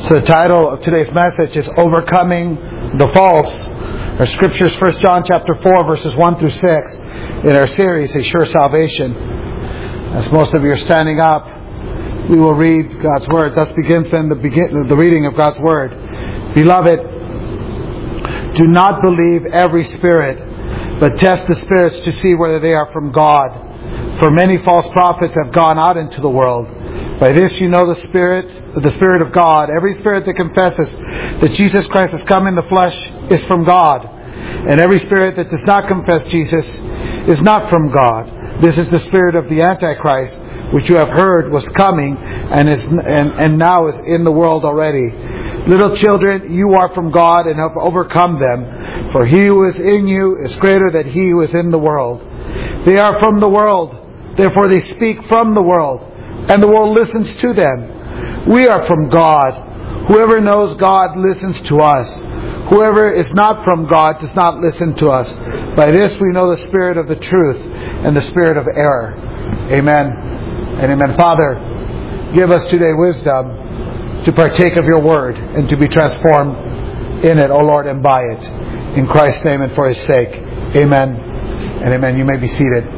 So the title of today's message is Overcoming the False. Our scriptures, 1 John chapter 4, verses 1 through 6, in our series, A Sure Salvation. As most of you are standing up, we will read God's Word. Thus begins then the reading of God's Word. Beloved, do not believe every spirit, but test the spirits to see whether they are from God. For many false prophets have gone out into the world. By this you know the Spirit of God. Every spirit that confesses that Jesus Christ has come in the flesh is from God. And every spirit that does not confess Jesus is not from God. This is the spirit of the Antichrist, which you have heard was coming and now is in the world already. Little children, you are from God and have overcome them. For he who is in you is greater than he who is in the world. They are from the world, therefore they speak from the world, and the world listens to them. We are from God. Whoever knows God listens to us. Whoever is not from God does not listen to us. By this we know the spirit of the truth and the spirit of error. Amen and amen. Father, give us today wisdom to partake of your word and to be transformed in it, O Lord, and by it. In Christ's name and for his sake. Amen and amen. You may be seated.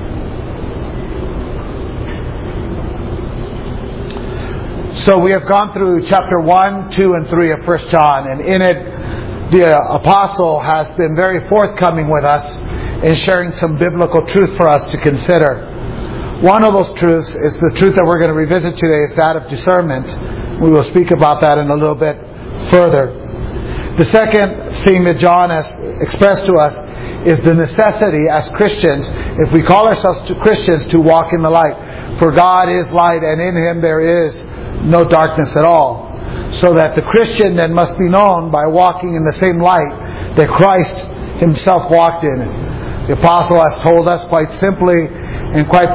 So we have gone through chapter 1, 2, and 3 of 1 John, and in it the apostle has been very forthcoming with us in sharing some biblical truth for us to consider. One of those truths is the truth that we're going to revisit today is that of discernment. We will speak about that in a little bit further. The second thing that John has expressed to us is the necessity as Christians, if we call ourselves Christians, to walk in the light. For God is light, and in Him there is no darkness at all. So that the Christian then must be known by walking in the same light that Christ Himself walked in. The Apostle has told us quite simply and quite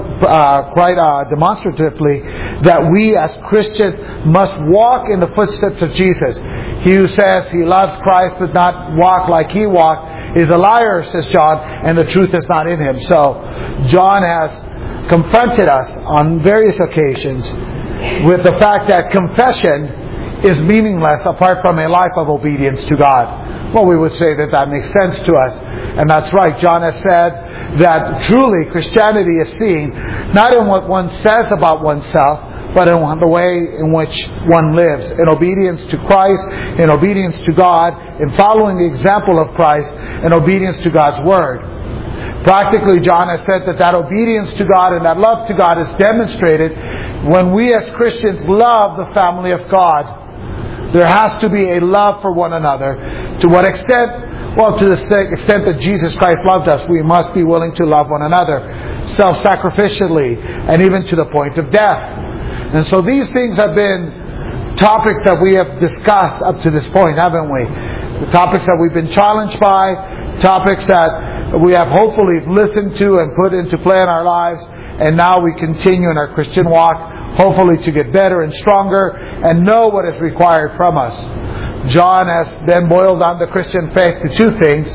demonstratively that we as Christians must walk in the footsteps of Jesus. He who says he loves Christ but not walk like He walked is a liar, says John, and the truth is not in him. So John has confronted us on various occasions with the fact that confession is meaningless apart from a life of obedience to God. Well, we would say that makes sense to us. And that's right. John has said that truly Christianity is seen not in what one says about oneself, but in the way in which one lives. In obedience to Christ, in obedience to God, in following the example of Christ, in obedience to God's Word. Practically, John has said that obedience to God and that love to God is demonstrated when we as Christians love the family of God. There has to be a love for one another. To what extent? Well, to the extent that Jesus Christ loved us, we must be willing to love one another self-sacrificially and even to the point of death. And so these things have been topics that we have discussed up to this point, haven't we? The topics that we've been challenged by, topics that we have hopefully listened to and put into play in our lives, and now we continue in our Christian walk, hopefully to get better and stronger and know what is required from us. John has then boiled down the Christian faith to two things: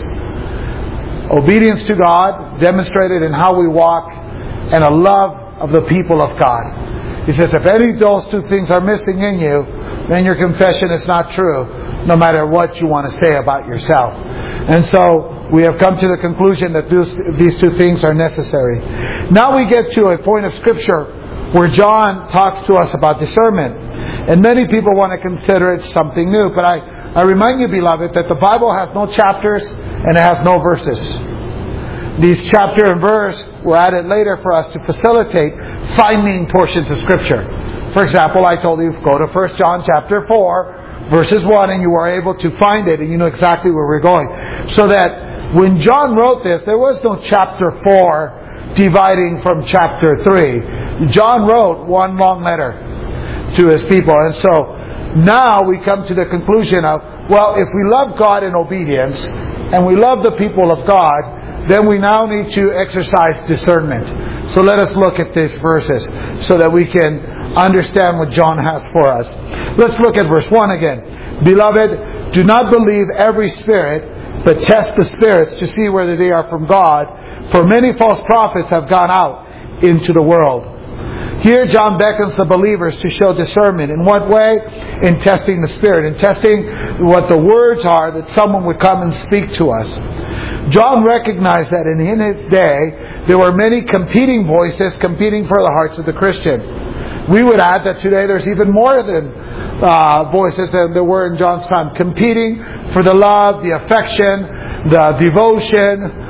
obedience to God, demonstrated in how we walk, and a love of the people of God. He says, if any of those two things are missing in you, then your confession is not true, no matter what you want to say about yourself. And so we have come to the conclusion that these two things are necessary. Now we get to a point of Scripture where John talks to us about discernment. And many people want to consider it something new. But I remind you, beloved, that the Bible has no chapters and it has no verses. These chapter and verse were added later for us to facilitate finding portions of Scripture. For example, I told you, go to 1 John chapter 4, verses 1, and you were able to find it, and you know exactly where we're going. So that when John wrote this, there was no chapter 4 dividing from chapter 3. John wrote one long letter to his people. And so now we come to the conclusion of, well, if we love God in obedience, and we love the people of God, then we now need to exercise discernment. So let us look at these verses so that we can understand what John has for us. Let's look at verse 1 again. Beloved, do not believe every spirit, but test the spirits to see whether they are from God. For many false prophets have gone out into the world. Here John beckons the believers to show discernment. In what way? In testing the Spirit, in testing what the words are that someone would come and speak to us. John recognized that in his day there were many competing voices competing for the hearts of the Christian. We would add that today there's even more than voices than there were in John's time, competing for the love, the affection, the devotion,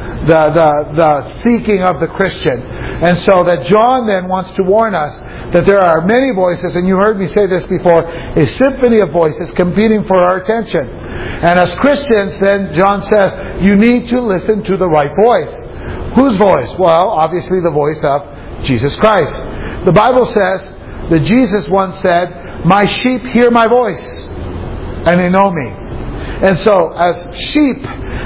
the seeking of the Christian. And so that John then wants to warn us that there are many voices, and you heard me say this before, a symphony of voices competing for our attention. And as Christians, then John says, you need to listen to the right voice. Whose voice? Well, obviously the voice of Jesus Christ. The Bible says that Jesus once said, my sheep hear my voice, and they know me. And so, as sheep,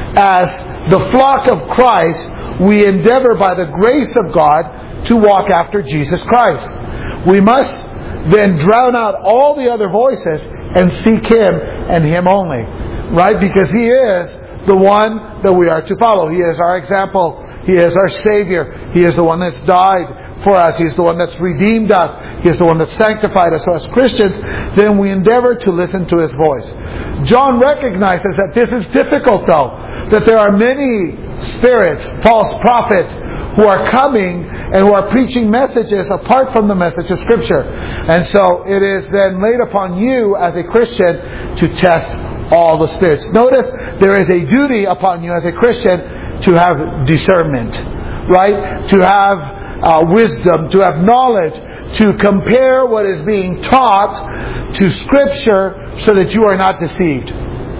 as the flock of Christ, we endeavor by the grace of God to walk after Jesus Christ. We must then drown out all the other voices and seek Him and Him only. Right? Because He is the one that we are to follow. He is our example. He is our Savior. He is the one that's died for us. He's the one that's redeemed us. He is the one that's sanctified us. So as Christians, then we endeavor to listen to His voice. John recognizes that this is difficult though. That there are many spirits, false prophets, who are coming and who are preaching messages apart from the message of Scripture. And so it is then laid upon you as a Christian to test all the spirits. Notice there is a duty upon you as a Christian to have discernment, right? To have wisdom, to have knowledge, to compare what is being taught to Scripture so that you are not deceived.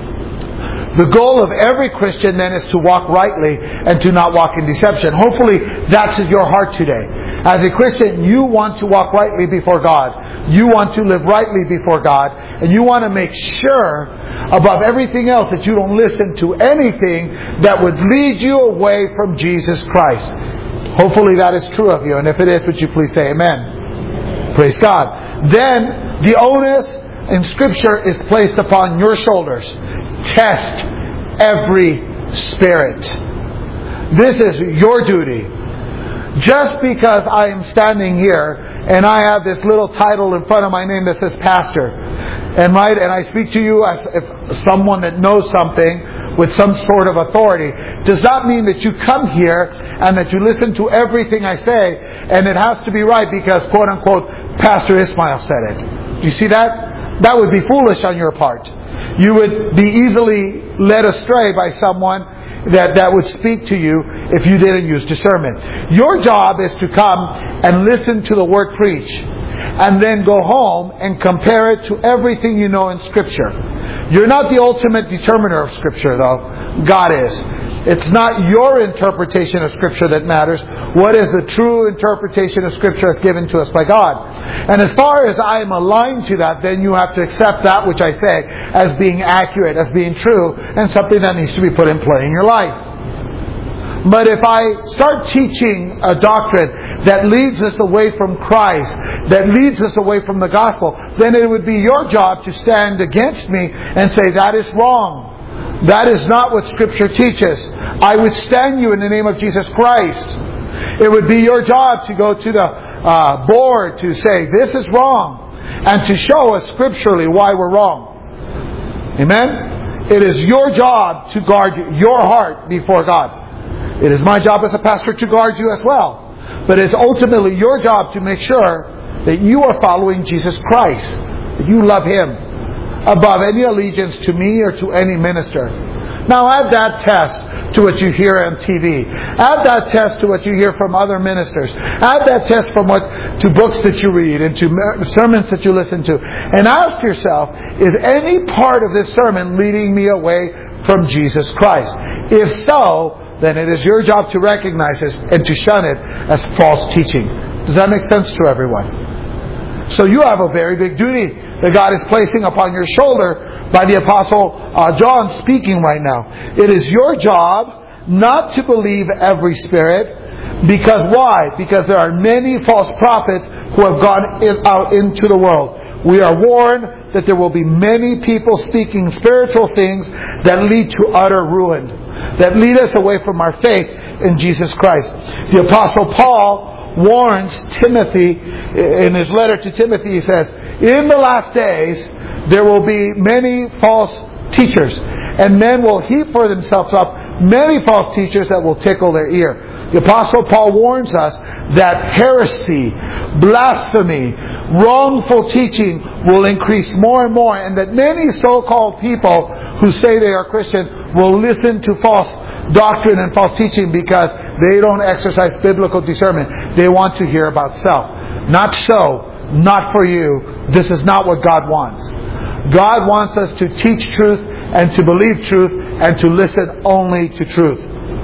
The goal of every Christian then is to walk rightly and to not walk in deception. Hopefully that's your heart today. As a Christian, you want to walk rightly before God. You want to live rightly before God. And you want to make sure above everything else that you don't listen to anything that would lead you away from Jesus Christ. Hopefully that is true of you. And if it is, would you please say amen? Praise God. Then the onus in Scripture is placed upon your shoulders. Test every spirit. This is your duty. Just because I am standing here and I have this little title in front of my name that says pastor, and I speak to you as if someone that knows something with some sort of authority, does not mean that you come here and that you listen to everything I say and it has to be right because quote unquote Pastor Ismail said it. Do you see that? That would be foolish on your part. You would be easily led astray by someone that would speak to you if you didn't use discernment. Your job is to come and listen to the Word preached and then go home and compare it to everything you know in Scripture. You're not the ultimate determiner of Scripture though. God is. It's not your interpretation of Scripture that matters. What is the true interpretation of Scripture as given to us by God? And as far as I am aligned to that, then you have to accept that which I say as being accurate, as being true, and something that needs to be put in play in your life. But if I start teaching a doctrine that leads us away from Christ, that leads us away from the gospel, then it would be your job to stand against me and say, that is wrong. That is not what Scripture teaches. I withstand you in the name of Jesus Christ. It would be your job to go to the board to say, this is wrong, and to show us scripturally why we're wrong. Amen? It is your job to guard your heart before God. It is my job as a pastor to guard you as well. But it's ultimately your job to make sure that you are following Jesus Christ, that you love Him above any allegiance to me or to any minister. Now add that test to what you hear on TV. Add that test to what you hear from other ministers. Add that test to books that you read and to sermons that you listen to. And ask yourself, is any part of this sermon leading me away from Jesus Christ? If so, then it is your job to recognize this and to shun it as false teaching. Does that make sense to everyone? So you have a very big duty that God is placing upon your shoulder by the Apostle John speaking right now. It is your job not to believe every spirit. Because why? Because there are many false prophets who have gone out into the world. We are warned that there will be many people speaking spiritual things that lead to utter ruin, that lead us away from our faith in Jesus Christ. The Apostle Paul warns Timothy in his letter to Timothy. He says, in the last days there will be many false teachers, and men will heap for themselves up many false teachers that will tickle their ear. The Apostle Paul warns us that heresy, blasphemy, wrongful teaching will increase more and more, and that many so-called people who say they are Christian will listen to false doctrine and false teaching because they don't exercise biblical discernment. They want to hear about self. Not so. Not for you. This is not what God wants. God wants us to teach truth and to believe truth and to listen only to truth.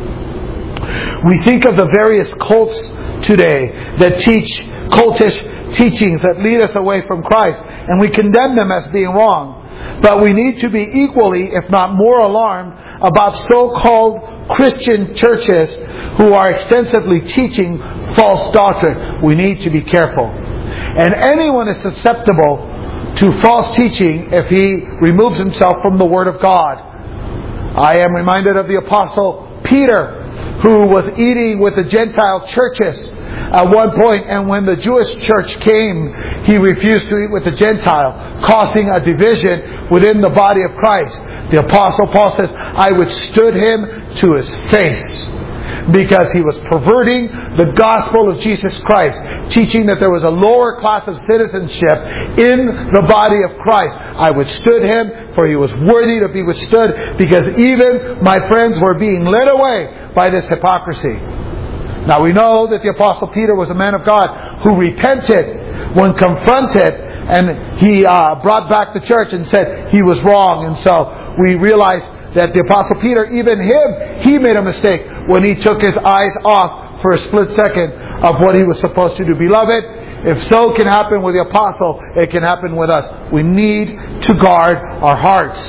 We think of the various cults today that teach cultish teachings that lead us away from Christ, and we condemn them as being wrong. But we need to be equally, if not more, alarmed about so-called Christian churches who are extensively teaching false doctrine. We need to be careful. And anyone is susceptible to false teaching if he removes himself from the Word of God. I am reminded of the Apostle Peter, who was eating with the Gentile churches at one point, and when the Jewish church came, he refused to eat with the Gentile, causing a division within the body of Christ. The Apostle Paul says, I withstood him to his face, because he was perverting the gospel of Jesus Christ, teaching that there was a lower class of citizenship in the body of Christ. I withstood him, for he was worthy to be withstood, because even my friends were being led away by this hypocrisy. Now we know that the Apostle Peter was a man of God who repented when confronted, and he brought back the church and said he was wrong. And so we realize that the Apostle Peter, even he made a mistake when he took his eyes off for a split second of what he was supposed to do. Beloved, if so can happen with the Apostle, it can happen with us. We need to guard our hearts.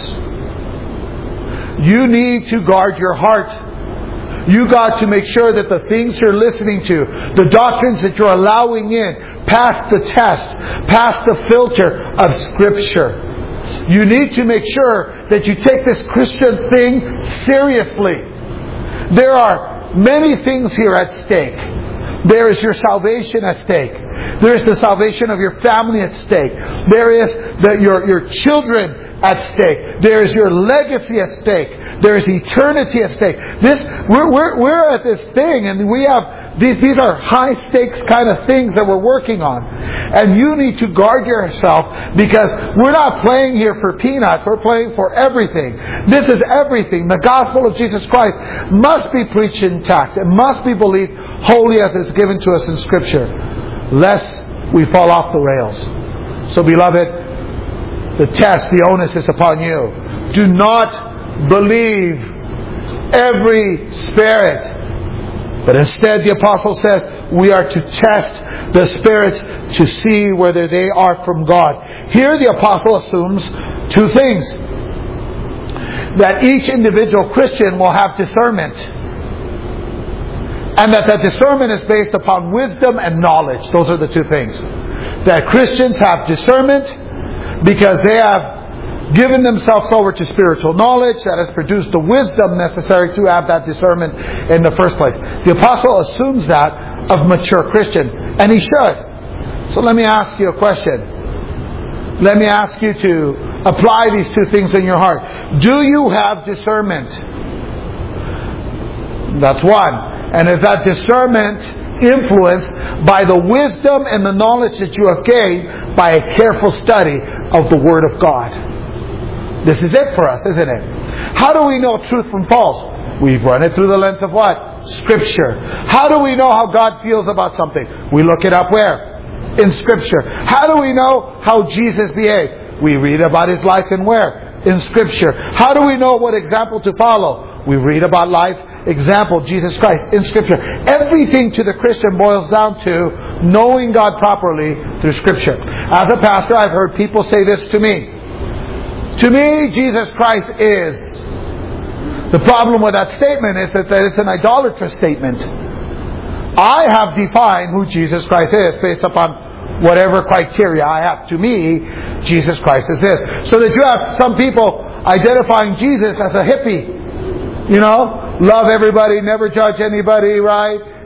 You need to guard your heart. You got to make sure that the things you're listening to, the doctrines that you're allowing in, pass the test, pass the filter of Scripture. You need to make sure that you take this Christian thing seriously. There are many things here at stake. There is your salvation at stake. There is the salvation of your family at stake. There is your children at stake. There is your legacy at stake. There is eternity at stake. We're at this thing, and we have these are high stakes kind of things that we're working on. And you need to guard yourself, because we're not playing here for peanuts. We're playing for everything. This is everything. The gospel of Jesus Christ must be preached intact. It must be believed wholly as it's given to us in Scripture, lest we fall off the rails. So, beloved, the test, the onus is upon you. Do not believe every spirit, but instead the Apostle says we are to test the spirits to see whether they are from God. Here the Apostle assumes two things: that each individual Christian will have discernment, and that discernment is based upon wisdom and knowledge. Those are the two things. That Christians have discernment because they have given themselves over to spiritual knowledge that has produced the wisdom necessary to have that discernment in the first place. The Apostle assumes that of mature Christian, and he should. So let me ask you a question. Let me ask you to apply these two things in your heart. Do you have discernment? That's one. And is that discernment influenced by the wisdom and the knowledge that you have gained by a careful study of the Word of God? This is it for us, isn't it? How do we know truth from false? We run it through the lens of what? Scripture. How do we know how God feels about something? We look it up where? In Scripture. How do we know how Jesus behaved? We read about His life and where? In Scripture. How do we know what example to follow? We read about life, example, Jesus Christ, in Scripture. Everything to the Christian boils down to knowing God properly through Scripture. As a pastor, I've heard people say this to me. To me, Jesus Christ is. The problem with that statement is that it's an idolatrous statement. I have defined who Jesus Christ is based upon whatever criteria I have. To me, Jesus Christ is this. So that you have some people identifying Jesus as a hippie. You know, love everybody, never judge anybody, right?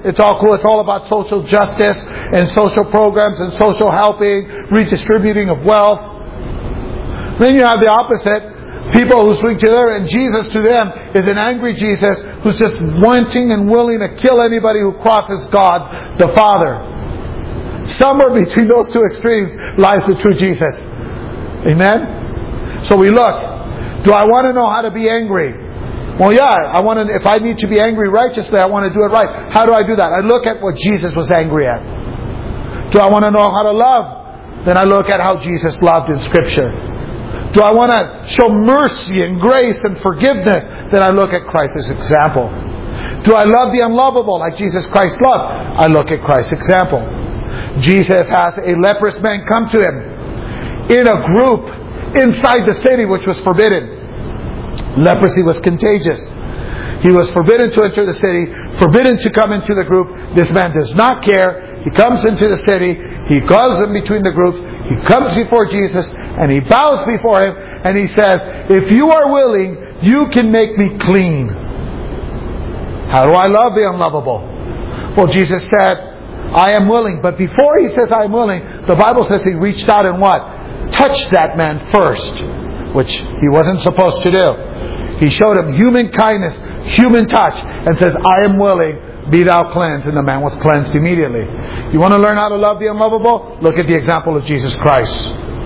It's all cool. It's all about social justice and social programs and social helping, redistributing of wealth. Then you have the opposite. People who swing to there, and Jesus to them is an angry Jesus who's just wanting and willing to kill anybody who crosses God the Father. Somewhere between those two extremes lies the true Jesus. Amen? So we look. Do I want to know how to be angry? Well, yeah, if I need to be angry righteously, I want to do it right. How do I do that? I look at what Jesus was angry at. Do I want to know how to love? Then I look at how Jesus loved in Scripture. Do I want to show mercy and grace and forgiveness? Then I look at Christ's example. Do I love the unlovable like Jesus Christ loved? I look at Christ's example. Jesus has a leprous man come to him in a group inside the city which was forbidden. Leprosy was contagious. He was forbidden to enter the city, forbidden to come into the group. This man does not care. He comes into the city. He goes in between the groups. He comes before Jesus and he bows before him and he says, if you are willing, you can make me clean. How do I love the unlovable? Well, Jesus said, I am willing. But before he says I am willing, the Bible says he reached out and what? Touched that man first, which he wasn't supposed to do. He showed him human kindness, human touch, and says, I am willing, be thou cleansed. And the man was cleansed immediately. You want to learn how to love the unlovable? Look at the example of Jesus Christ.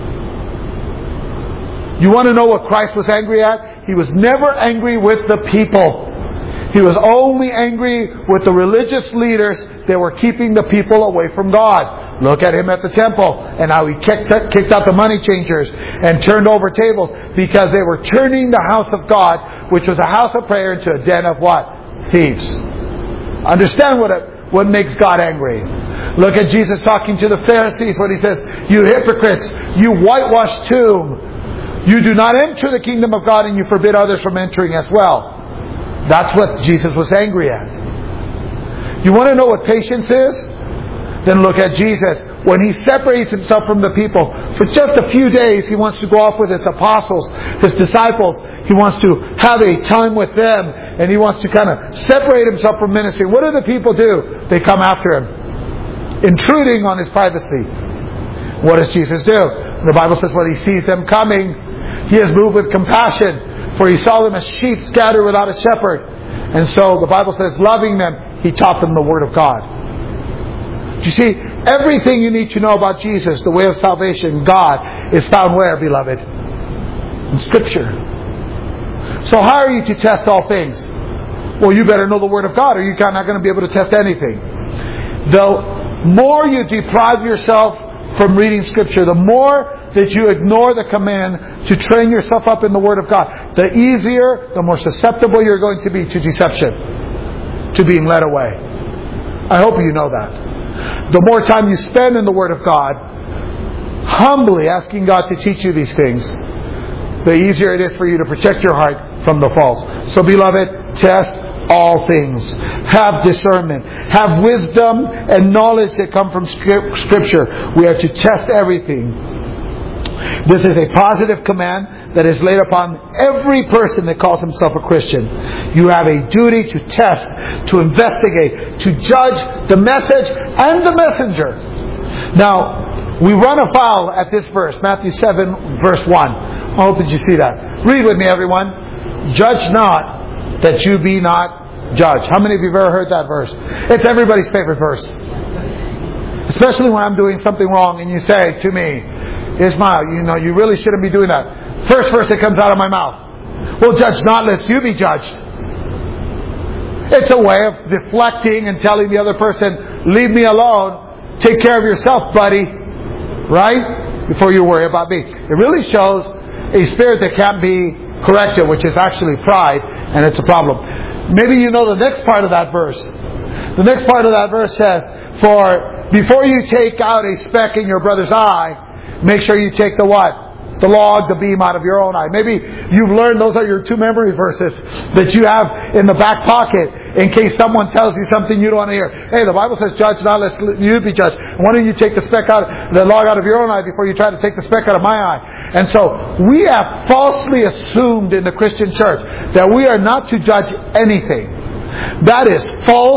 You want to know what Christ was angry at? He was never angry with the people. He was only angry with the religious leaders that were keeping the people away from God. Look at him at the temple and how he kicked out the money changers and turned over tables because they were turning the house of God, which was a house of prayer, into a den of what? Thieves. Understand what makes God angry. Look at Jesus talking to the Pharisees when he says, you hypocrites, you whitewashed tomb. You do not enter the kingdom of God and you forbid others from entering as well. That's what Jesus was angry at. You want to know what patience is? Then look at Jesus. When he separates himself from the people, for just a few days, he wants to go off with his apostles, his disciples. He wants to have a time with them, and he wants to kind of separate himself from ministry. What do the people do? They come after him, intruding on his privacy. What does Jesus do? The Bible says when he sees them coming, he is moved with compassion, for he saw them as sheep scattered without a shepherd. And so the Bible says, loving them, he taught them the Word of God. You see, everything you need to know about Jesus, the way of salvation, God, is found where, beloved? In Scripture. So how are you to test all things? Well, you better know the Word of God or you're not going to be able to test anything. The more you deprive yourself from reading Scripture, the more that you ignore the command to train yourself up in the Word of God, the easier, the more susceptible you're going to be to deception, to being led away. I hope you know that. The more time you spend in the Word of God, humbly asking God to teach you these things, the easier it is for you to protect your heart from the false. So beloved, test all things. Have discernment. Have wisdom and knowledge that come from Scripture. We are to test everything. This is a positive command that is laid upon every person that calls himself a Christian. You have a duty to test, to investigate, to judge the message and the messenger. Now, we run afoul at this verse, Matthew 7, verse 1. I hope that you see that. Read with me, everyone. Judge not, that you be not judged. How many of you have ever heard that verse? It's everybody's favorite verse. Especially when I'm doing something wrong and you say to me, Ismail, you really shouldn't be doing that. First verse that comes out of my mouth. Well, judge not lest you be judged. It's a way of deflecting and telling the other person, leave me alone. Take care of yourself, buddy. Right? Before you worry about me. It really shows a spirit that can't be corrected, which is actually pride, and it's a problem. Maybe you know the next part of that verse. The next part of that verse says, for before you take out a speck in your brother's eye, make sure you take the what? The log, the beam out of your own eye. Maybe you've learned those are your two memory verses that you have in the back pocket in case someone tells you something you don't want to hear. Hey, the Bible says, judge not lest you be judged. Why don't you take the log out of your own eye before you try to take the speck out of my eye? And so we have falsely assumed in the Christian church that we are not to judge anything. That is false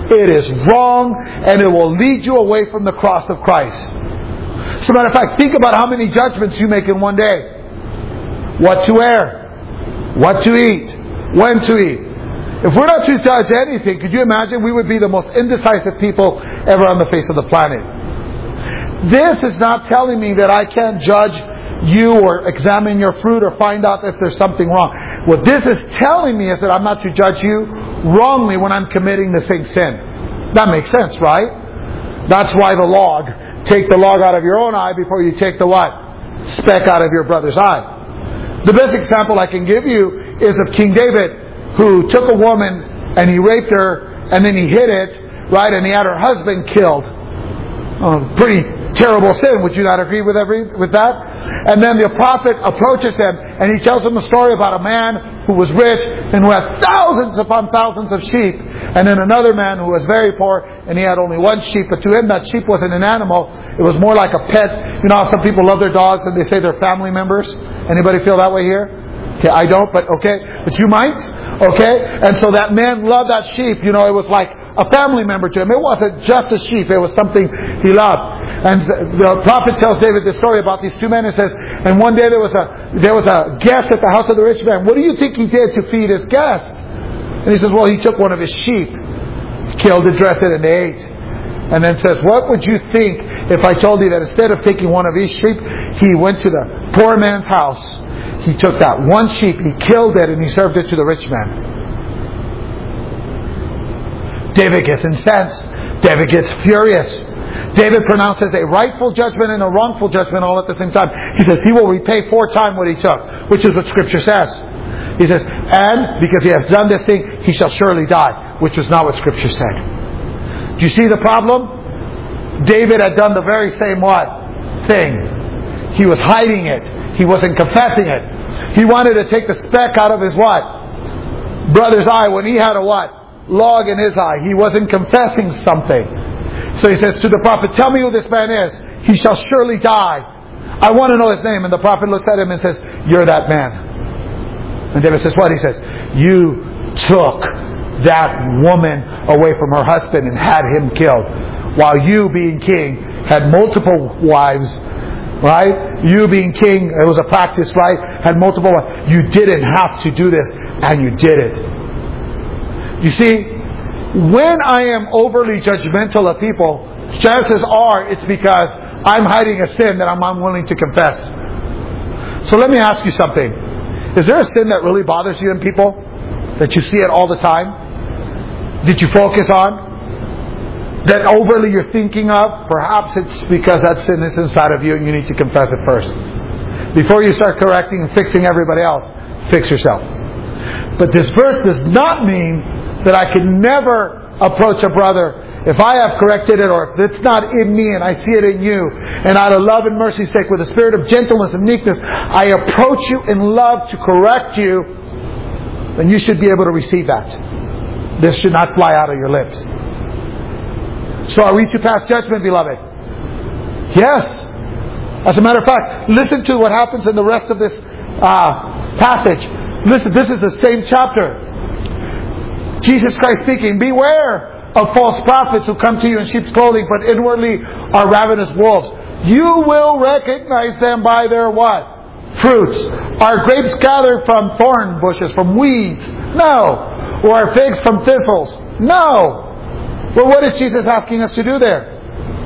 It is wrong, and it will lead you away from the cross of Christ. As a matter of fact, think about how many judgments you make in one day. What to wear, what to eat, when to eat. If we're not to judge anything, could you imagine we would be the most indecisive people ever on the face of the planet? This is not telling me that I can't judge you or examine your fruit or find out if there's something wrong. What this is telling me is that I'm not to judge you wrongly when I'm committing the same sin. That makes sense, right? That's why the log. Take the log out of your own eye before you take the what? Speck out of your brother's eye. The best example I can give you is of King David, who took a woman and he raped her and then he hid it, right? And he had her husband killed. Pretty terrible sin. Would you not agree with that? And then the prophet approaches him and he tells him a story about a man who was rich and who had thousands upon thousands of sheep, and then another man who was very poor and he had only one sheep, but to him that sheep wasn't an animal, it was more like a pet. You know how some people love their dogs and they say they're family members? Anybody feel that way here? Okay, I don't, but okay. But you might? Okay? And so that man loved that sheep. You know, it was like a family member to him. It wasn't just a sheep. It was something he loved. And the prophet tells David this story about these two men. It says, and one day there was a guest at the house of the rich man. What do you think he did to feed his guest? And he says, well, he took one of his sheep, killed it, dressed it, and they ate. And then says, what would you think if I told you that instead of taking one of his sheep, he went to the poor man's house, he took that one sheep, he killed it, and he served it to the rich man. David gets incensed. David gets furious. David pronounces a rightful judgment and a wrongful judgment all at the same time. He says he will repay 4 times what he took, which is what Scripture says. He says, and because he has done this thing, he shall surely die, which was not what Scripture said. Do you see the problem? David had done the very same what? Thing. He was hiding it. He wasn't confessing it. He wanted to take the speck out of his what? Brother's eye when he had a what? Log in his eye. He wasn't confessing something. So he says to the prophet, tell me who this man is. He shall surely die. I want to know his name. And the prophet looks at him and says, you're that man. And David says, what? He says, you took that woman away from her husband and had him killed, while you, being king, had multiple wives. Right? You being king, it was a practice, right? Had multiple wives. You didn't have to do this, and you did it. You see, when I am overly judgmental of people, chances are it's because I'm hiding a sin that I'm unwilling to confess. So let me ask you something. Is there a sin that really bothers you in people? That you see it all the time? That you focus on? That overly you're thinking of? Perhaps it's because that sin is inside of you and you need to confess it first. Before you start correcting and fixing everybody else, fix yourself. But this verse does not mean that I can never approach a brother if I have corrected it, or if it's not in me and I see it in you, and out of love and mercy's sake, with a spirit of gentleness and meekness, I approach you in love to correct you, then you should be able to receive that. This should not fly out of your lips. So are we to pass judgment, beloved? Yes. As a matter of fact, listen to what happens in the rest of this passage. Listen, this is the same chapter. Jesus Christ speaking, beware of false prophets who come to you in sheep's clothing, but inwardly are ravenous wolves. You will recognize them by their what? Fruits. Are grapes gathered from thorn bushes, from weeds? No. Or are figs from thistles? No. Well, what is Jesus asking us to do there?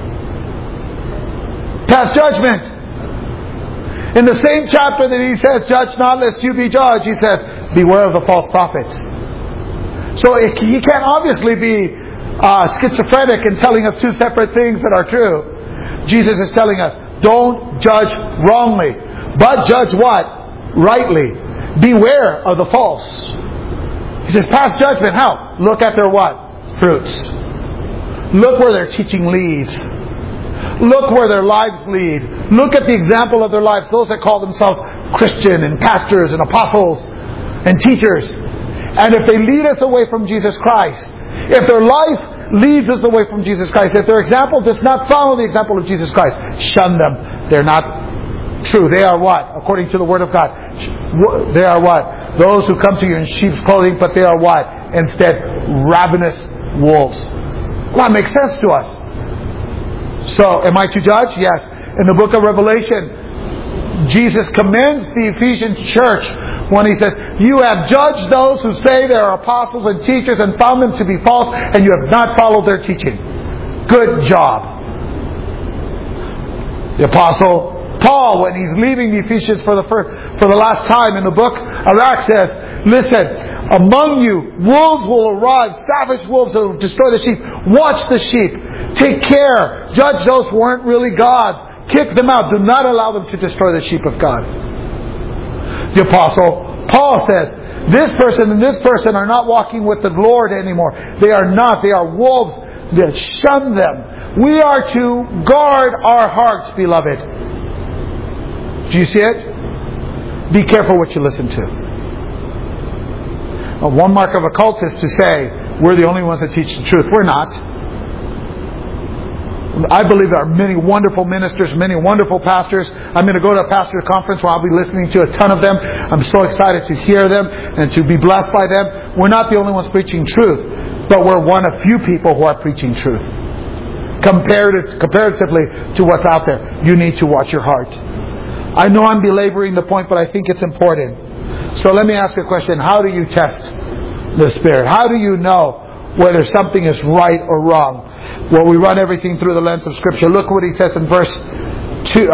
Pass judgment. In the same chapter that he says, judge not lest you be judged, he said, beware of the false prophets. So he can't obviously be schizophrenic and telling us 2 separate things that are true. Jesus is telling us, don't judge wrongly, but judge what? Rightly. Beware of the false. He says, pass judgment. How? Look at their what? Fruits. Look where their teaching leads. Look where their lives lead. Look at the example of their lives. Those that call themselves Christian and pastors and apostles and teachers. And if they lead us away from Jesus Christ, if their life leads us away from Jesus Christ, if their example does not follow the example of Jesus Christ, shun them. They're not true. They are what? According to the Word of God. They are what? Those who come to you in sheep's clothing, but they are what? Instead, ravenous wolves. Well, that makes sense to us. So, am I to judge? Yes. In the book of Revelation, Jesus commends the Ephesian church when He says, you have judged those who say they are apostles and teachers and found them to be false, and you have not followed their teaching. Good job. The Apostle Paul, when he's leaving the Ephesians for the last time in the book of Acts, says, listen, among you, wolves will arise, savage wolves will destroy the sheep. Watch the sheep. Take care. Judge those who aren't really gods. Kick them out. Do not allow them to destroy the sheep of God. The Apostle Paul says, this person and this person are not walking with the Lord anymore. They are not. They are wolves. Shun them. We are to guard our hearts, beloved. Do you see it? Be careful what you listen to. One mark of a cult is to say, we're the only ones that teach the truth. We're not. I believe there are many wonderful ministers, many wonderful pastors. I'm going to go to a pastor conference where I'll be listening to a ton of them. I'm so excited to hear them and to be blessed by them. We're not the only ones preaching truth, but we're one of few people who are preaching truth. Comparatively to what's out there, you need to watch your heart. I know I'm belaboring the point, but I think it's important. So let me ask you a question. How do you test the Spirit? How do you know whether something is right or wrong? Well, we run everything through the lens of Scripture. Look what he says in verse 2.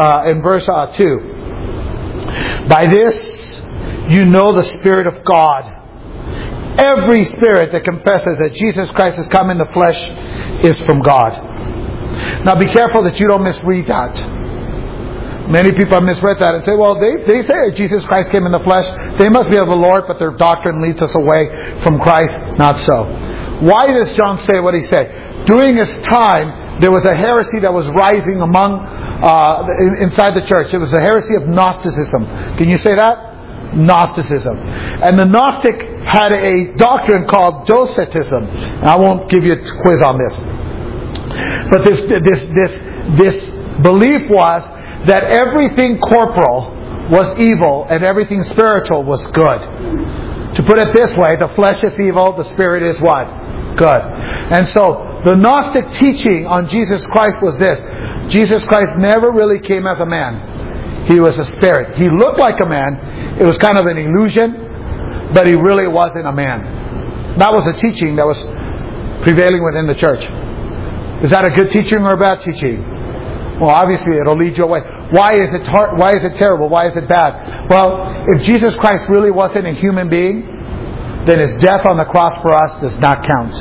By this, you know the Spirit of God. Every spirit that confesses that Jesus Christ has come in the flesh is from God. Now be careful that you don't misread that. Many people have misread that and say, well, they say Jesus Christ came in the flesh. They must be of the Lord, but their doctrine leads us away from Christ. Not so. Why does John say what he said? During his time, there was a heresy that was rising inside the church. It was the heresy of Gnosticism. Can you say that? Gnosticism. And the Gnostic had a doctrine called Docetism. I won't give you a quiz on this. But this belief was that everything corporal was evil and everything spiritual was good. To put it this way, the flesh is evil, the spirit is what? Good. And so, the Gnostic teaching on Jesus Christ was this. Jesus Christ never really came as a man. He was a spirit. He looked like a man. It was kind of an illusion, but He really wasn't a man. That was a teaching that was prevailing within the church. Is that a good teaching or a bad teaching? Well, obviously it'll lead you away. Why is it hard? Why is it terrible? Why is it bad? Well, if Jesus Christ really wasn't a human being, then His death on the cross for us does not count.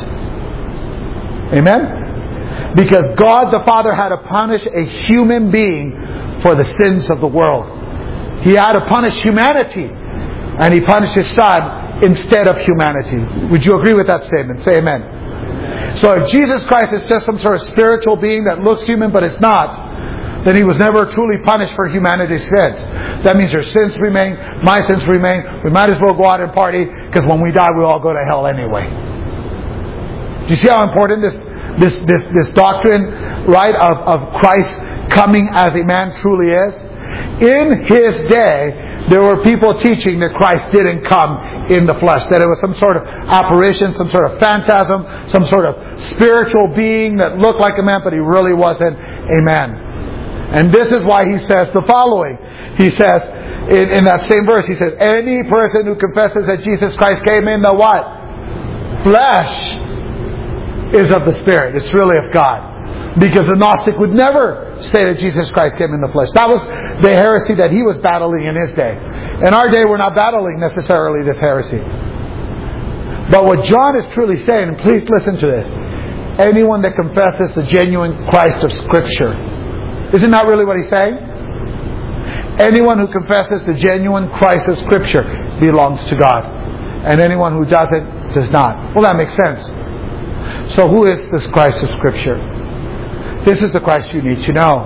Amen? Because God the Father had to punish a human being for the sins of the world. He had to punish humanity, and He punished His Son instead of humanity. Would you agree with that statement? Say amen. So if Jesus Christ is just some sort of spiritual being that looks human but is not, then He was never truly punished for humanity's sins. That means your sins remain, my sins remain. We might as well go out and party, because when we die we all go to hell anyway. Do you see how important this doctrine, right, of Christ coming as a man truly is? In His day, there were people teaching that Christ didn't come in the flesh, that it was some sort of apparition, some sort of phantasm, some sort of spiritual being that looked like a man, but He really wasn't a man. And this is why He says the following. He says, in that same verse, He says, any person who confesses that Jesus Christ came in the what? Flesh is of the Spirit. It's really of God. Because the Gnostic would never say that Jesus Christ came in the flesh. That was the heresy that he was battling in his day. In our day, we're not battling necessarily this heresy. But what John is truly saying, and please listen to this, anyone that confesses the genuine Christ of Scripture. Isn't that really what he's saying? Anyone who confesses the genuine Christ of Scripture belongs to God. And anyone who doesn't, does not. Well, that makes sense. So who is this Christ of Scripture? This is the Christ you need to know.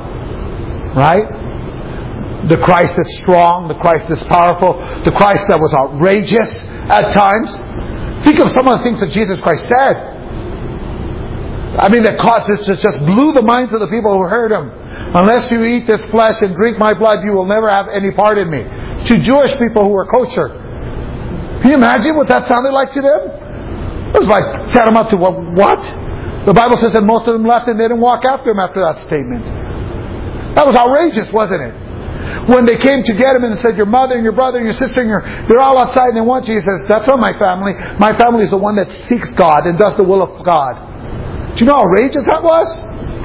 Right? The Christ that's strong, the Christ that's powerful, the Christ that was outrageous at times. Think of some of the things that Jesus Christ said. I mean, that just blew the minds of the people who heard Him. Unless you eat this flesh and drink my blood, you will never have any part in me. To Jewish people who were kosher. Can you imagine what that sounded like to them? It was like tantamount to what? The Bible says that most of them left and they didn't walk after him after that statement. That was outrageous, wasn't it? When they came to get him and said, your mother and your brother and your sister and they're all outside and they want Jesus. That's not my family. My family is the one that seeks God and does the will of God. Do you know how outrageous that was?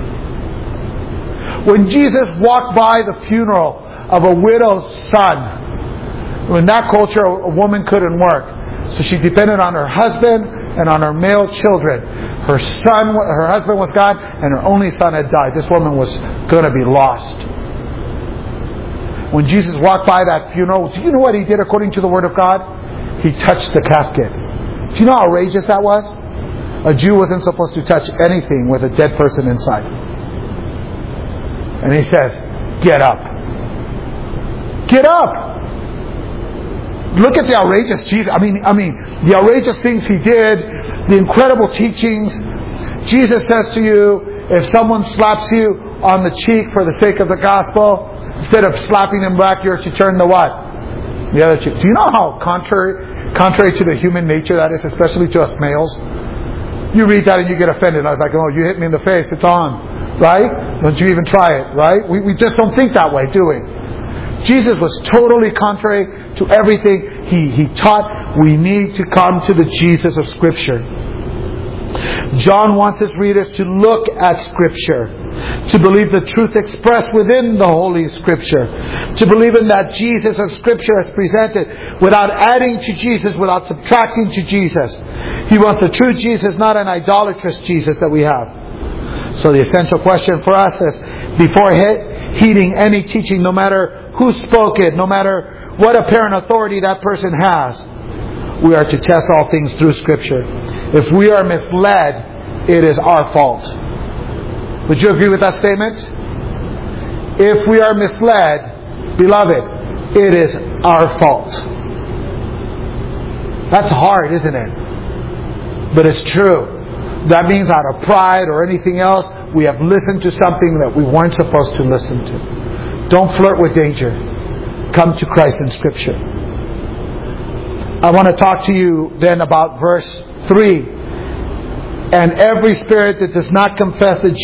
When Jesus walked by the funeral of a widow's son, in that culture a woman couldn't work. So she depended on her husband and on her male children. Her husband was gone and her only son had died. This woman was going to be lost. When Jesus walked by that funeral, do you know what he did according to the Word of God? He touched the casket. Do you know how outrageous that was? A Jew wasn't supposed to touch anything with a dead person inside. And he says, get up. Get up! Look at the outrageous Jesus. I mean, the outrageous things he did, the incredible teachings. Jesus says to you, if someone slaps you on the cheek for the sake of the gospel, instead of slapping them back, you're to turn the what? The other cheek. Do you know how contrary to the human nature that is, especially to us males? You read that and you get offended. I was like, oh, you hit me in the face. It's on. Right? Don't you even try it. Right? We just don't think that way, do we? Jesus was totally contrary to everything he taught. We need to come to the Jesus of Scripture. John wants his readers to look at Scripture, to believe the truth expressed within the Holy Scripture, to believe in that Jesus of Scripture as presented, without adding to Jesus, without subtracting to Jesus. He wants the true Jesus, not an idolatrous Jesus that we have. So the essential question for us is, before heeding any teaching, no matter who spoke it, no matter what apparent authority that person has, we are to test all things through Scripture. If we are misled, it is our fault. Would you agree with that statement? If we are misled, beloved, it is our fault. That's hard, isn't it? But it's true. That means out of pride or anything else, we have listened to something that we weren't supposed to listen to. Don't flirt with danger. Come to Christ in Scripture. I want to talk to you then about verse 3. And every spirit that does not confess that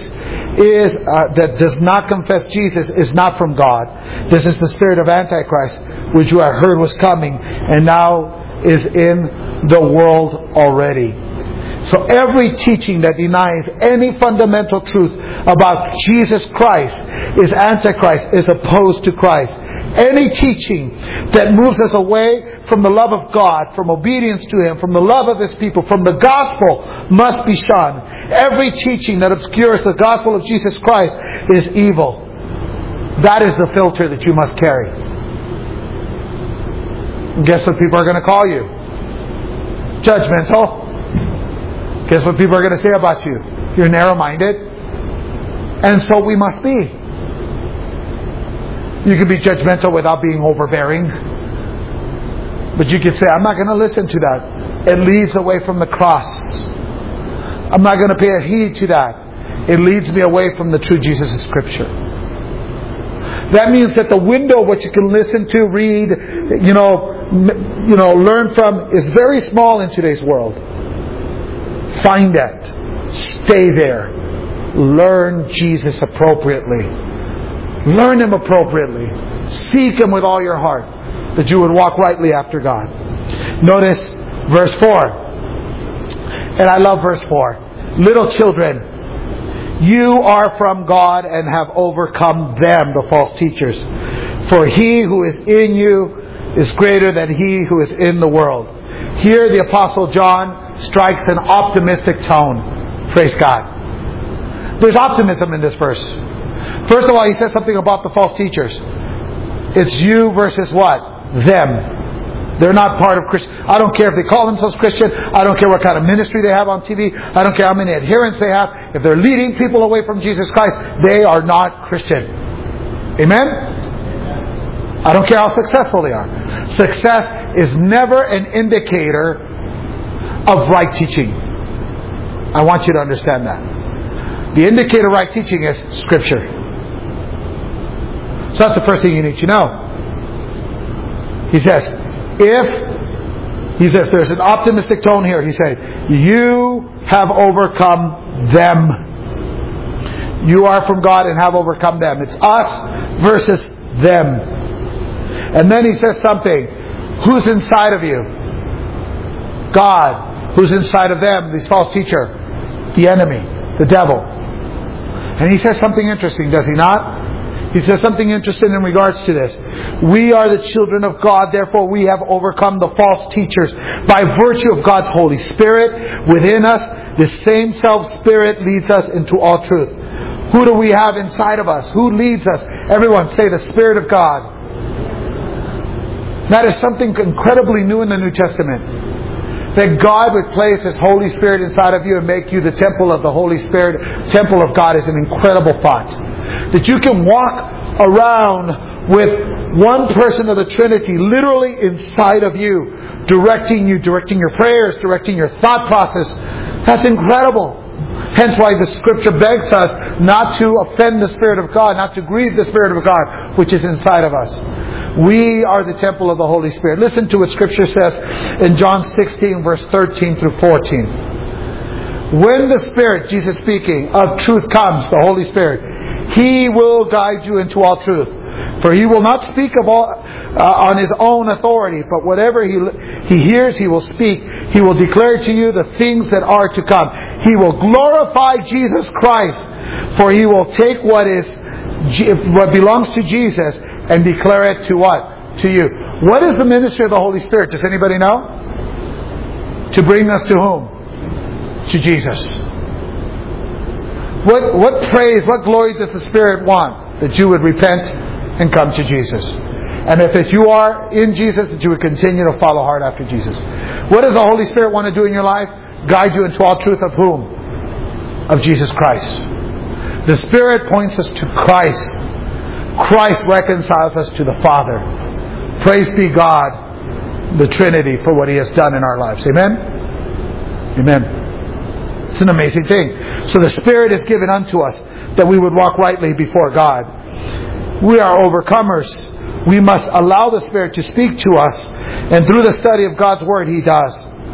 Jesus is not from God. This is the spirit of Antichrist, which you have heard was coming and now is in the world already. So every teaching that denies any fundamental truth about Jesus Christ is Antichrist, is opposed to Christ. Any teaching that moves us away from the love of God, from obedience to Him, from the love of His people, from the gospel must be shunned. Every teaching that obscures the gospel of Jesus Christ is evil. That is the filter that you must carry. And guess what people are going to call you? Judgmental. Guess what people are going to say about you? You're narrow-minded. And so we must be. You can be judgmental without being overbearing. But you can say, I'm not going to listen to that. It leads away from the cross. I'm not going to pay a heed to that. It leads me away from the true Jesus of Scripture. That means that the window what you can listen to, read, learn from is very small in today's world. Find that. Stay there. Learn Jesus appropriately. Learn Him appropriately. Seek Him with all your heart, that you would walk rightly after God. Notice verse 4. And I love verse 4. Little children, you are from God and have overcome them, the false teachers. For He who is in you is greater than he who is in the world. Here the Apostle John strikes an optimistic tone. Praise God. There's optimism in this verse. First of all, he says something about the false teachers. It's you versus what? Them. They're not part of Christian. I don't care if they call themselves Christian. I don't care what kind of ministry they have on TV. I don't care how many adherents they have. If they're leading people away from Jesus Christ, they are not Christian. Amen? I don't care how successful they are. Success is never an indicator of right teaching. I want you to understand that. The indicator of right teaching is Scripture. So that's the first thing you need to know. He says, there's an optimistic tone here. He said, you have overcome them. You are from God and have overcome them. It's us versus them. And then he says something. Who's inside of you? God. Who's inside of them? This false teacher. The enemy. The devil. And he says something interesting, does he not? He says something interesting in regards to this. We are the children of God, therefore we have overcome the false teachers by virtue of God's Holy Spirit within us. The same self-spirit leads us into all truth. Who do we have inside of us? Who leads us? Everyone say the Spirit of God. That is something incredibly new in the New Testament. That God would place His Holy Spirit inside of you and make you the temple of the Holy Spirit, temple of God, is an incredible thought. That you can walk around with one person of the Trinity literally inside of you, directing your prayers, directing your thought process. That's incredible. Hence why the Scripture begs us not to offend the Spirit of God, not to grieve the Spirit of God, which is inside of us. We are the temple of the Holy Spirit. Listen to what Scripture says in John 16, verse 13 through 14. When the Spirit, Jesus speaking, of truth comes, the Holy Spirit, He will guide you into all truth. For He will not speak of all on His own authority, but whatever He hears, He will speak. He will declare to you the things that are to come. He will glorify Jesus Christ, for He will take what belongs to Jesus and declare it to what? To you. What is the ministry of the Holy Spirit? Does anybody know? To bring us to whom? To Jesus. What praise, what glory does the Spirit want? That you would repent and come to Jesus. And if you are in Jesus, that you would continue to follow hard after Jesus. What does the Holy Spirit want to do in your life? Guide you into all truth of whom? Of Jesus Christ. The Spirit points us to Christ. Christ reconciles us to the Father. Praise be God, the Trinity, for what He has done in our lives. Amen? Amen. It's an amazing thing. So the Spirit is given unto us that we would walk rightly before God. We are overcomers. We must allow the Spirit to speak to us, and through the study of God's Word, He does.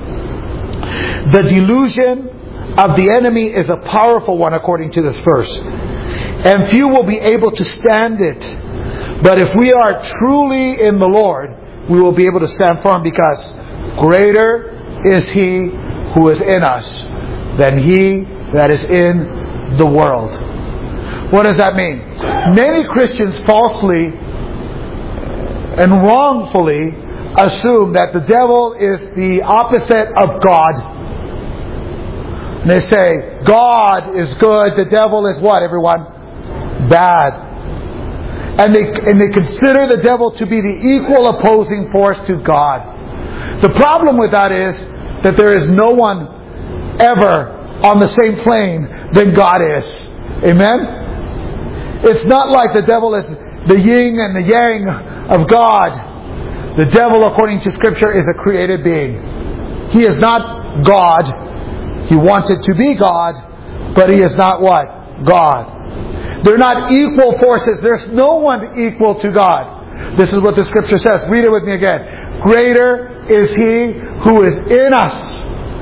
The delusion of the enemy is a powerful one according to this verse. And few will be able to stand it. But if we are truly in the Lord, we will be able to stand firm, because greater is He who is in us than he that is in the world. What does that mean? Many Christians falsely and wrongfully assume that the devil is the opposite of God. And they say, God is good, the devil is what, everyone? Bad. And they consider the devil to be the equal opposing force to God. The problem with that is that there is no one ever on the same plane than God is. Amen? It's not like the devil is the yin and the yang of God. The devil, according to Scripture, is a created being. He is not God. He wanted to be God, but He is not what? God. They're not equal forces. There's no one equal to God. This is what the Scripture says. Read it with me again. Greater is He who is in us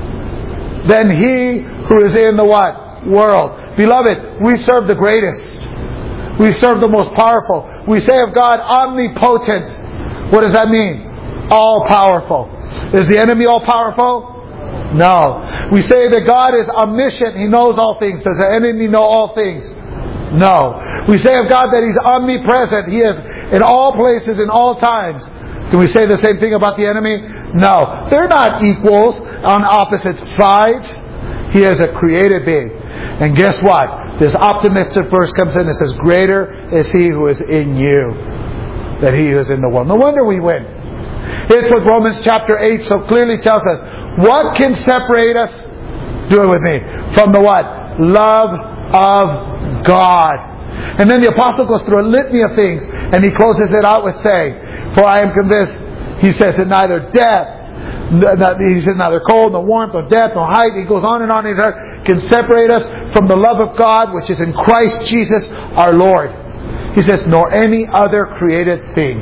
than he who is in the what? World. Beloved, we serve the greatest. We serve the most powerful. We say of God, omnipotent. What does that mean? All powerful. Is the enemy all powerful? No. We say that God is omniscient. He knows all things. Does the enemy know all things? No. We say of God that He's omnipresent. He is in all places, in all times. Can we say the same thing about the enemy? No. They're not equals on opposite sides. He is a created being. And guess what? This optimistic verse comes in and says, greater is He who is in you than he who is in the world. No wonder we win. Here's what Romans chapter 8 so clearly tells us. What can separate us? Do it with me. From the what? Love of God. And then the apostle goes through a litany of things, and he closes it out with saying, for I am convinced, he says, that neither death, he says neither cold, nor warmth, nor depth, nor height, he goes on and on, can separate us from the love of God which is in Christ Jesus our Lord. He says, nor any other created thing.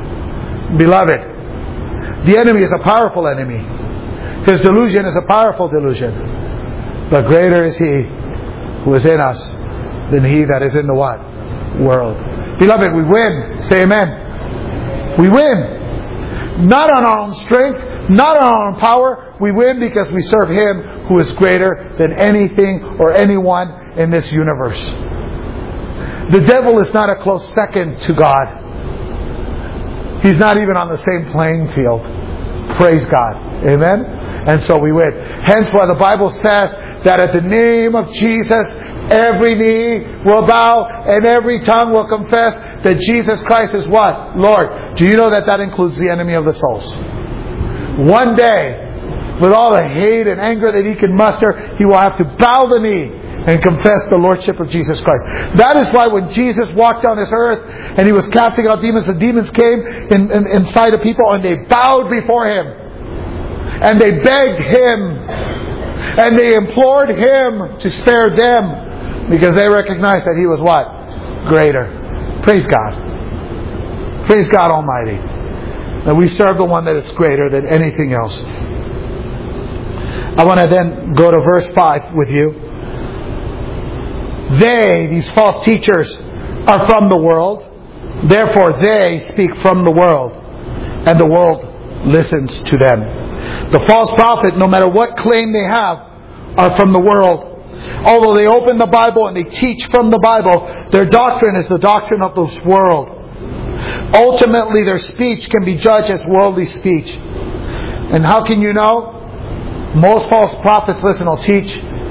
Beloved, the enemy is a powerful enemy. His delusion is a powerful delusion. But greater is He who is in us than he that is in the what? World. Beloved, we win. Say amen. We win. Not on our own strength, not on our own power. We win because we serve Him who is greater than anything or anyone in this universe. The devil is not a close second to God. He's not even on the same playing field. Praise God. Amen? And so we win. Hence why the Bible says that at the name of Jesus, every knee will bow and every tongue will confess that Jesus Christ is what? Lord. Do you know that that includes the enemy of the souls? One day, with all the hate and anger that he can muster, he will have to bow the knee and confess the Lordship of Jesus Christ. That is why when Jesus walked on this earth and He was casting out demons, the demons came inside of people and they bowed before Him. And they begged Him. And they implored Him to spare them because they recognized that He was what? Greater. Praise God. Praise God Almighty. That we serve the one that is greater than anything else. I want to then go to verse 5 with you. They, these false teachers, are from the world. Therefore they speak from the world. And the world listens to them. The false prophet, no matter what claim they have, are from the world. Although they open the Bible and they teach from the Bible, their doctrine is the doctrine of this world. Ultimately, their speech can be judged as worldly speech. And how can you know? Most false prophets, listen, will teach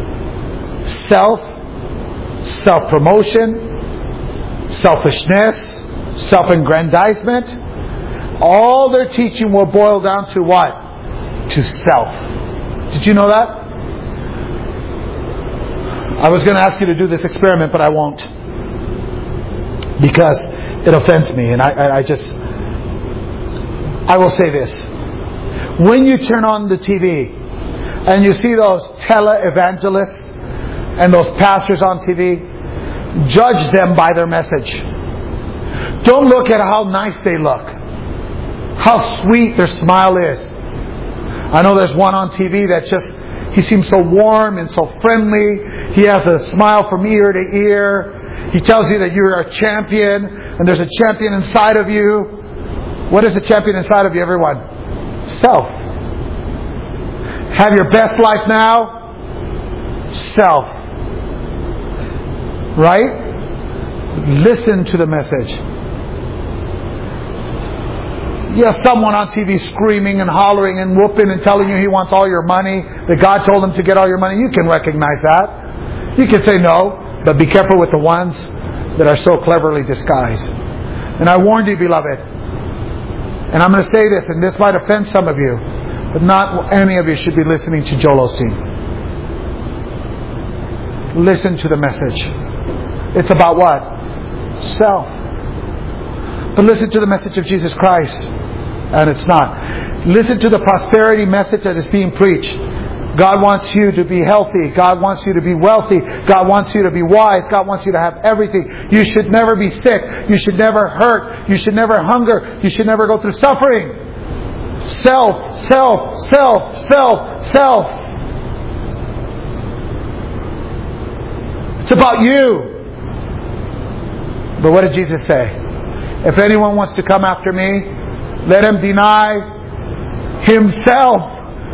self-promotion, selfishness, self-aggrandizement. All their teaching will boil down to what? To self. Did you know that? I was going to ask you to do this experiment, but I won't. Because it offends me. And I will say this. When you turn on the TV and you see those tele-evangelists and those pastors on TV, judge them by their message. Don't look at how nice they look, how sweet their smile is. I know there's one on TV that's just, he seems so warm and so friendly. He has a smile from ear to ear. He tells you that you're a champion and there's a champion inside of you. What is the champion inside of you, everyone? Self. Have your best life now? Self. Right? Listen to the message. You have someone on TV screaming and hollering and whooping and telling you he wants all your money, that God told him to get all your money. You can recognize that. You can say no, but be careful with the ones that are so cleverly disguised. And I warned you, beloved, and I'm going to say this, and this might offend some of you, but not any of you should be listening to Joel Osteen. Listen to the message. It's about what? Self. But listen to the message of Jesus Christ, and it's not. Listen to the prosperity message that is being preached. God wants you to be healthy. God wants you to be wealthy. God wants you to be wise. God wants you to have everything. You should never be sick. You should never hurt. You should never hunger. You should never go through suffering. Self, self, self, self, self. It's about you. But what did Jesus say? If anyone wants to come after me, let him deny himself.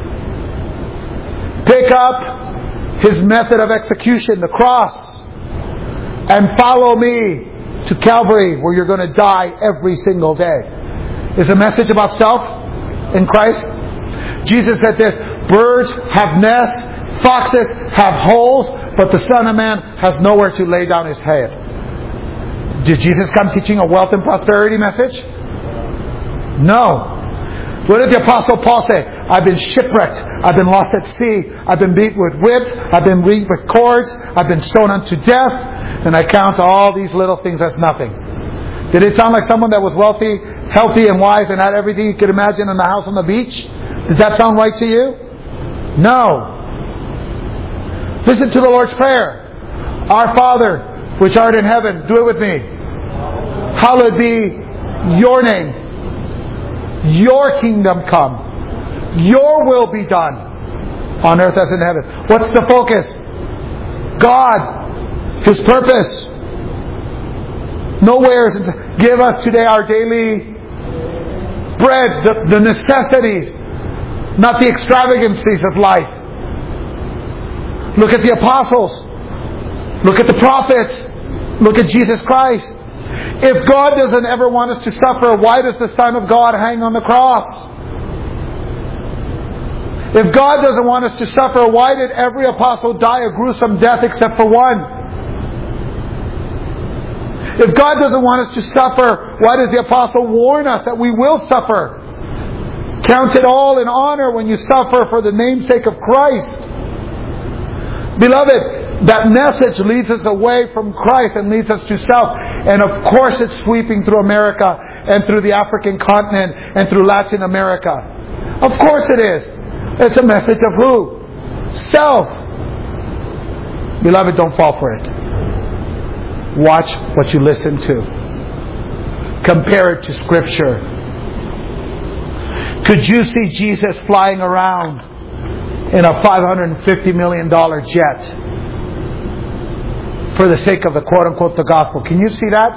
Pick up his method of execution, the cross, and follow me to Calvary, where you're going to die every single day. Is the message about self in Christ? Jesus said this: birds have nests, foxes have holes, but the Son of Man has nowhere to lay down his head. Did Jesus come teaching a wealth and prosperity message? No. What did the Apostle Paul say? I've been shipwrecked. I've been lost at sea. I've been beat with whips. I've been beat with cords. I've been stoned unto death. And I count all these little things as nothing. Did it sound like someone that was wealthy, healthy, and wise and had everything you could imagine in the house on the beach? Does that sound right to you? No. Listen to the Lord's Prayer. Our Father, which art in heaven, do it with me. Hallowed be your name. Your kingdom come. Your will be done. on earth as in heaven. What's the focus? God. His purpose. Nowhere is it, give us today our daily bread, the necessities, not the extravagancies of life. Look at the apostles. Look at the prophets. Look at Jesus Christ. If God doesn't ever want us to suffer, why does the Son of God hang on the cross? If God doesn't want us to suffer, why did every apostle die a gruesome death except for one? If God doesn't want us to suffer, why does the apostle warn us that we will suffer? Count it all in honor when you suffer for the namesake of Christ. Beloved, that message leads us away from Christ and leads us to self. And of course it's sweeping through America and through the African continent and through Latin America. Of course it is. It's a message of who? Self. Beloved, don't fall for it. Watch what you listen to. Compare it to Scripture. Could you see Jesus flying around in a $550 million jet for the sake of the quote-unquote the gospel? Can you see that?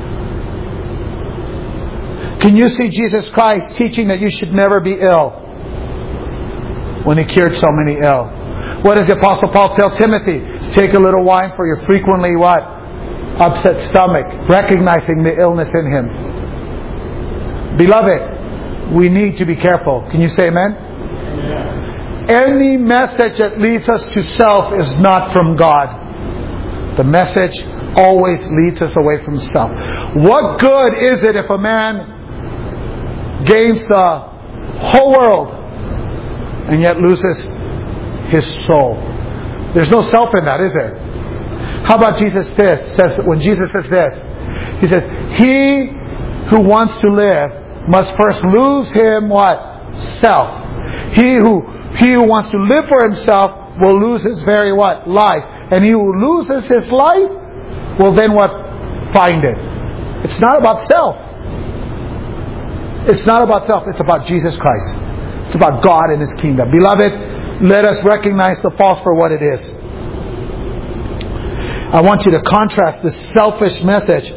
Can you see Jesus Christ teaching that you should never be ill when He cured so many ill? What does the Apostle Paul tell Timothy? Take a little wine for your frequently what? Upset stomach, recognizing the illness in him. Beloved, we need to be careful. Can you say amen? Yeah. Any message that leads us to self is not from God. The message always leads us away from self. What good is it if a man gains the whole world and yet loses his soul? There's no self in that, is there? How about Jesus says, when Jesus says this, He says, he who wants to live must first lose him what? Self. He who wants to live for himself will lose his very what? Life. And he who loses his life will then what? Find it. It's not about self. It's not about self. It's about Jesus Christ. It's about God and His kingdom. Beloved, let us recognize the false for what it is. I want you to contrast this selfish message,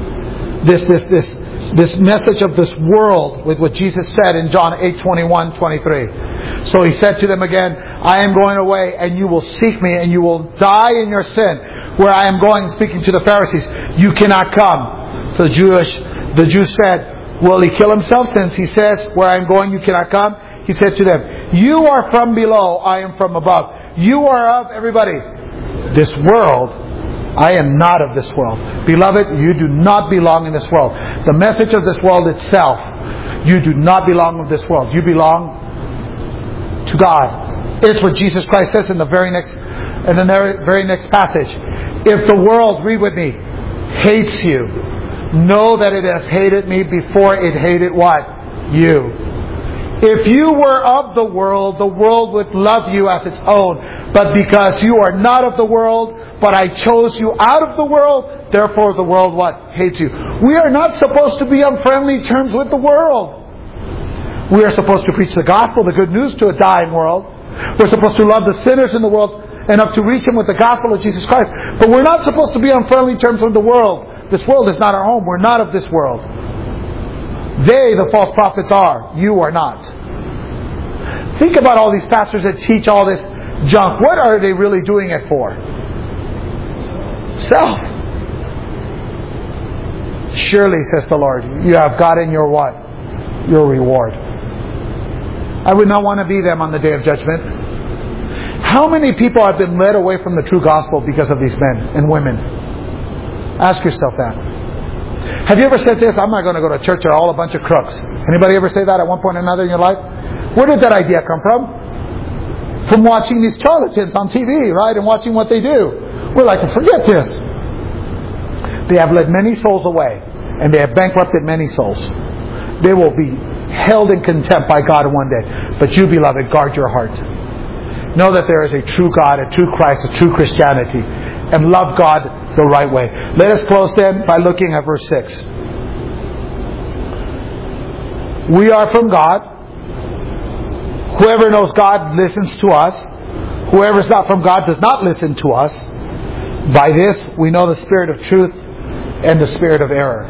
this message of this world with what Jesus said in John 8:21-23. So He said to them again, I am going away and you will seek me and you will die in your sin. Where I am going, speaking to the Pharisees, you cannot come. So the Jews said, will He kill Himself since He says, where I am going, you cannot come? He said to them, you are from below, I am from above. You are of, everybody, this world. I am not of this world. Beloved, you do not belong in this world. The message of this world itself, you do not belong with this world. You belong to God. It's what Jesus Christ says in the very next passage. If the world, read with me, hates you, know that it has hated me before it hated what? You. If you were of the world would love you as its own. But because you are not of the world, but I chose you out of the world, therefore the world what? Hates you. We are not supposed to be on friendly terms with the world. We are supposed to preach the gospel, the good news, to a dying world. We're supposed to love the sinners in the world enough to reach them with the gospel of Jesus Christ. But we're not supposed to be on friendly terms with the world. This world is not our home. We're not of this world. They, the false prophets, are. You are not. Think about all these pastors that teach all this junk. What are they really doing it for? Self. Surely, says the Lord, you have gotten your what? Your reward. I would not want to be them on the day of judgment. How many people have been led away from the true gospel because of these men and women? Ask yourself that. Have you ever said this? I'm not going to go to church. They're all a bunch of crooks. Anybody ever say that at one point or another in your life? Where did that idea come from? From watching these charlatans on TV, right? And watching what they do. We're like, forget this. They have led many souls away. And they have bankrupted many souls. They will be held in contempt by God one day. But you, beloved, guard your heart. Know that there is a true God, a true Christ, a true Christianity. And love God the right way. Let us close then by looking at verse 6. We are from God. Whoever knows God listens to us. Whoever is not from God does not listen to us. By this we know the spirit of truth and the spirit of error.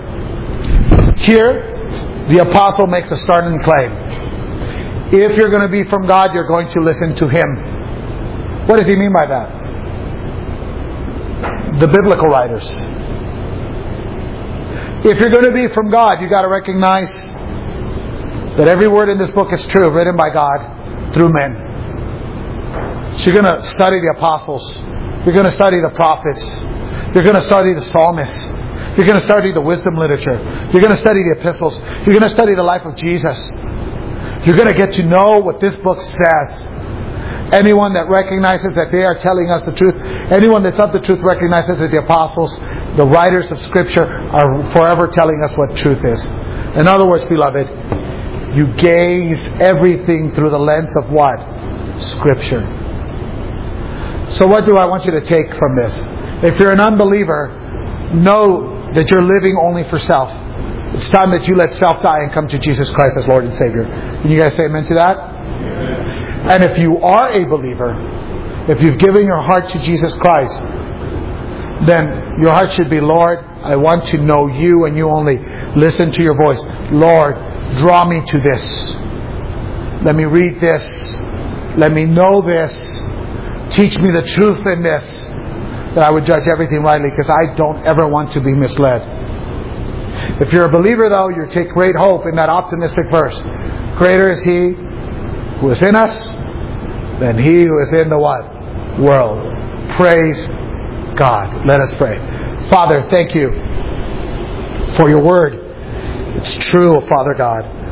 Here, the apostle makes a startling claim. If you're going to be from God, you're going to listen to Him. What does he mean by that? The biblical writers. If you're going to be from God, you've got to recognize that every word in this book is true, written by God through men. So you're going to study the apostles. You're going to study the prophets. You're going to study the psalmists. You're going to study the wisdom literature. You're going to study the epistles. You're going to study the life of Jesus. You're going to get to know what this book says. Anyone that recognizes that they are telling us the truth, anyone that's of the truth recognizes that the apostles, the writers of Scripture, are forever telling us what truth is. In other words, beloved, you gaze everything through the lens of what? Scripture. So what do I want you to take from this? If you're an unbeliever, know that you're living only for self. It's time that you let self die and come to Jesus Christ as Lord and Savior. Can you guys say amen to that? Amen. And if you are a believer, if you've given your heart to Jesus Christ, then your heart should be, Lord, I want to know You and You only. Listen to Your voice. Lord, draw me to this. Let me read this. Let me know this. Teach me the truth in this, that I would judge everything rightly, because I don't ever want to be misled. If you're a believer, though, you take great hope in that optimistic verse. Greater is He who is in us than he who is in the what? World. Praise God. Let us pray. Father, thank You for Your word. It's true, Father God.